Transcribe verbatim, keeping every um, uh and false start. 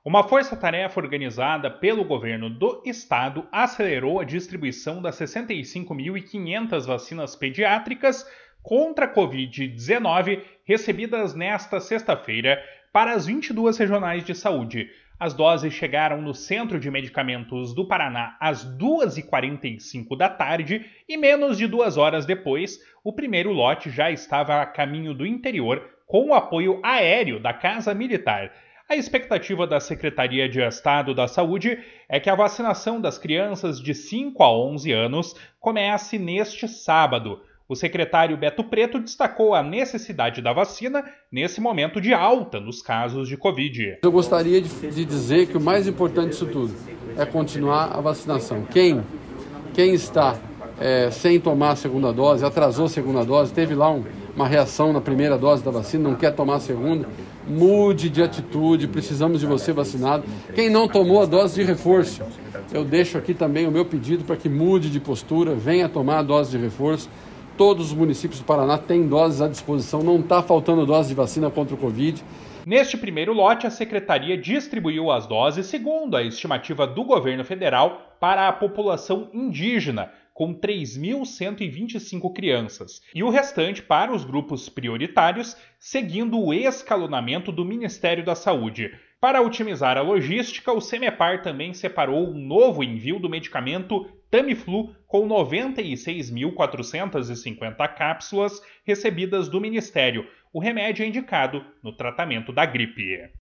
Uma força-tarefa organizada pelo governo do estado acelerou a distribuição das sessenta e cinco mil e quinhentas vacinas pediátricas contra a covid dezenove recebidas nesta sexta-feira para as vinte e duas regionais de saúde. As doses chegaram no Centro de Medicamentos do Paraná às duas e quarenta e cinco da tarde e menos de duas horas depois, o primeiro lote já estava a caminho do interior com o apoio aéreo da Casa Militar. A expectativa da Secretaria de Estado da Saúde é que a vacinação das crianças de cinco a onze anos comece neste sábado. O secretário Beto Preto destacou a necessidade da vacina nesse momento de alta nos casos de Covid. Eu gostaria de, de dizer que o mais importante disso tudo é continuar a vacinação. Quem, quem está é, sem tomar a segunda dose, atrasou a segunda dose, teve lá um, uma reação na primeira dose da vacina, não quer tomar a segunda, mude de atitude, precisamos de você vacinado. Quem não tomou a dose de reforço, eu deixo aqui também o meu pedido para que mude de postura, venha tomar a dose de reforço. Todos os municípios do Paraná têm doses à disposição, não está faltando dose de vacina contra o Covid. Neste primeiro lote, a Secretaria distribuiu as doses segundo a estimativa do governo federal para a população indígena, com três mil cento e vinte e cinco crianças, e o restante para os grupos prioritários, seguindo o escalonamento do Ministério da Saúde. Para otimizar a logística, o Semepar também separou um novo envio do medicamento Tamiflu com noventa e seis mil quatrocentas e cinquenta cápsulas recebidas do Ministério. O remédio é indicado no tratamento da gripe.